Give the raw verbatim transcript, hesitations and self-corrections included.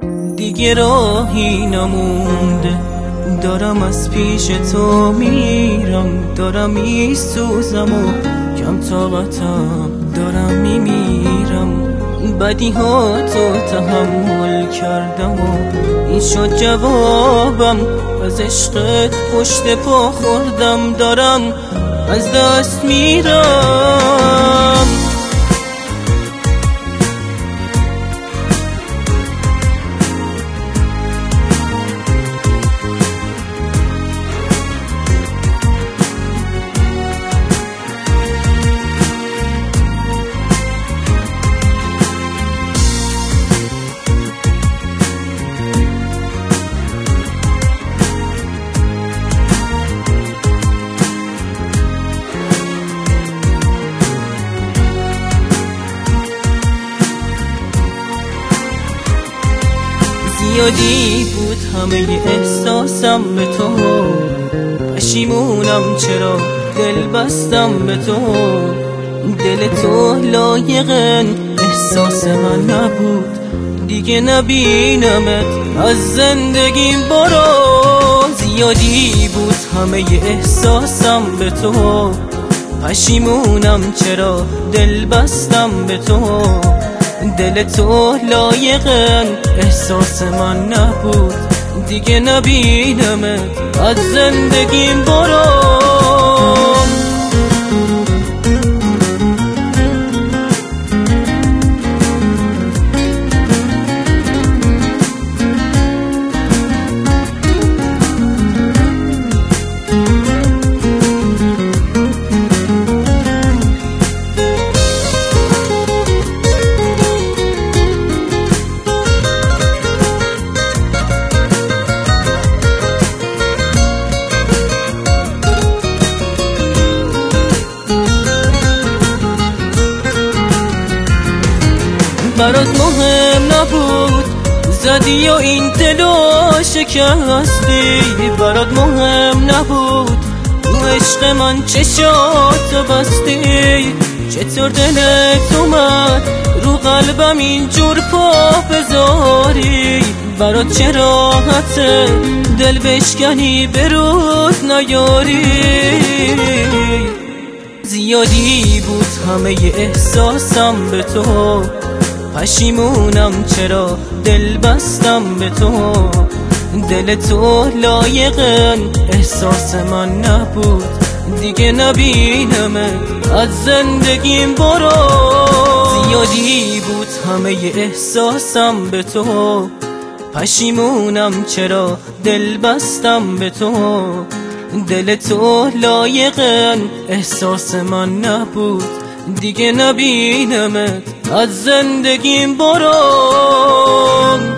دیگه راهی نمونده، دارم از پیش تو میرم، دارم میسوزم و کم طاقتم دارم میمیرم. بدی ها تو تحمل کردم و این شد جوابم، از عشقت پشت پا خوردم، دارم از دست میرم. زیادی بود همه احساسم به تو، پشیمونم چرا دل بستم به تو. دل تو لایق احساس من نبود، دیگه نبینمت از زندگیم برو. زیادی بود همه احساسم به تو، پشیمونم چرا دل بستم به تو. دل تو لایق احساس من نبود، دیگه نبینمت از زندگیم برو. برات مهم نبود زدی و این دلو شکستی، برات مهم نبود تو عشق من چشاتو بستی. چطور دلت اومد رو قلبم اینجور پا بذاری؟ برات چه راحته دل بشکنی به روز نیاری؟ زیادی بود همه احساسم به تو، پشیمونم چرا دل بستم به تو. دل تو لایق احساس من نبود، دیگه نبینمت از زندگیم برو. زیادی بود همه احساسم به تو، پشیمونم چرا دل بستم به تو. دل تو لایق احساس من نبود، دیگه نبینمت از زندگیم برو.